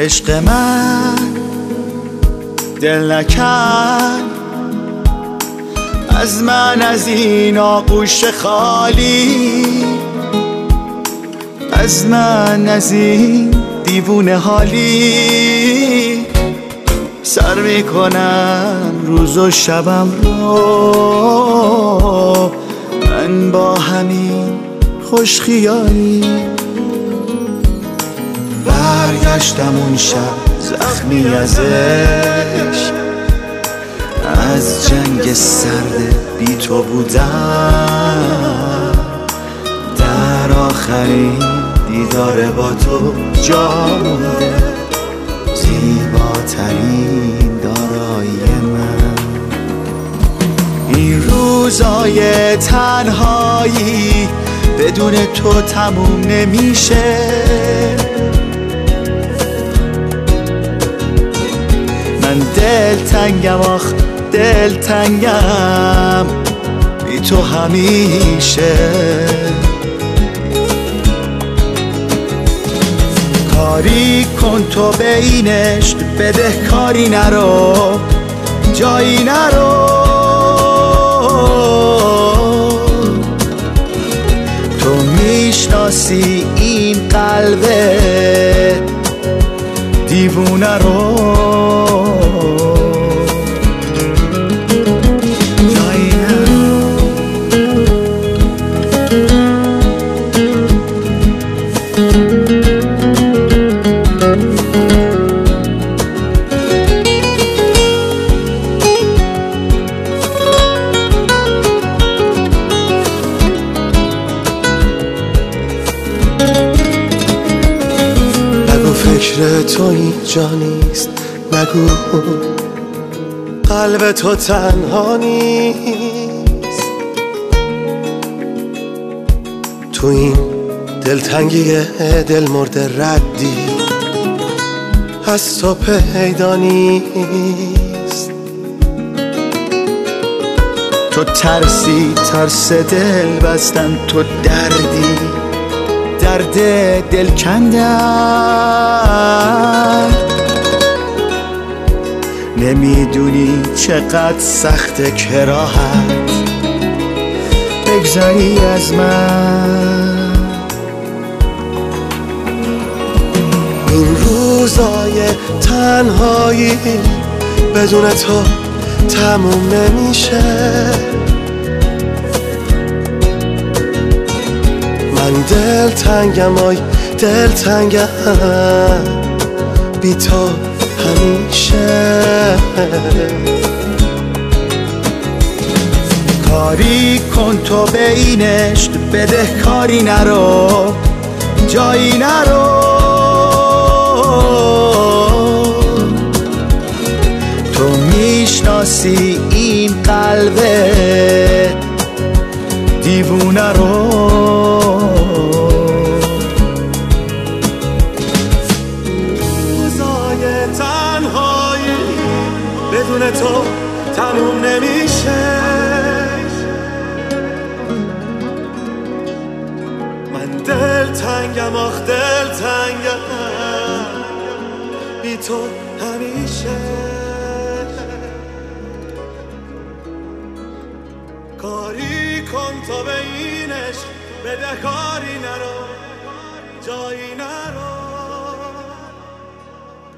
عشق من دل نکن از من، از این آغوش خالی، از من، از این دیوونه حالی. سر میکنم روز و شبم رو من با همین خوش خیالی. برگشتم اون شب زخمی از عشق، از جنگ سرد بی تو بودم، در آخرین دیدار با تو جا مونده زیباترین دارایی من. این روزای تنهایی بدون تو تموم نمیشه، من دلتنگم، آخ دلتنگم بی تو همیشه. کاری کن تو به این عشق، بده کاری نرو، جایی نرو. تو میشناسی این قلب دیوونه رو. فکر تو اینجا نیست، نگو قلب تو تنها نیست. تو این دلتنگی دل مرده ردی از تو پیدا نیست. تو ترسی، ترس دل بستن، تو دردی، درد دل کندن. نمیدونی چقدر سخت کراهت بگذاری از من. این روزای تنهایی بدون تو تموم نمیشه. من دلتنگم، آی دلتنگم بی تو همیشه. کاری کن تو به این عشق، بده کاری نرو، جایی نرو. تو میشناسی این قلب دیوونه رو. بدون تو تموم نمیشه. من دلتنگم، آخ دلتنگم بی تو همیشه. کاری کن تو به این عشق، بده کاری نرو، جایی نرو.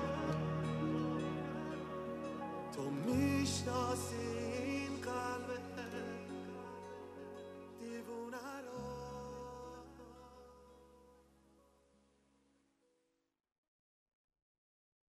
تو میشناسی این قلب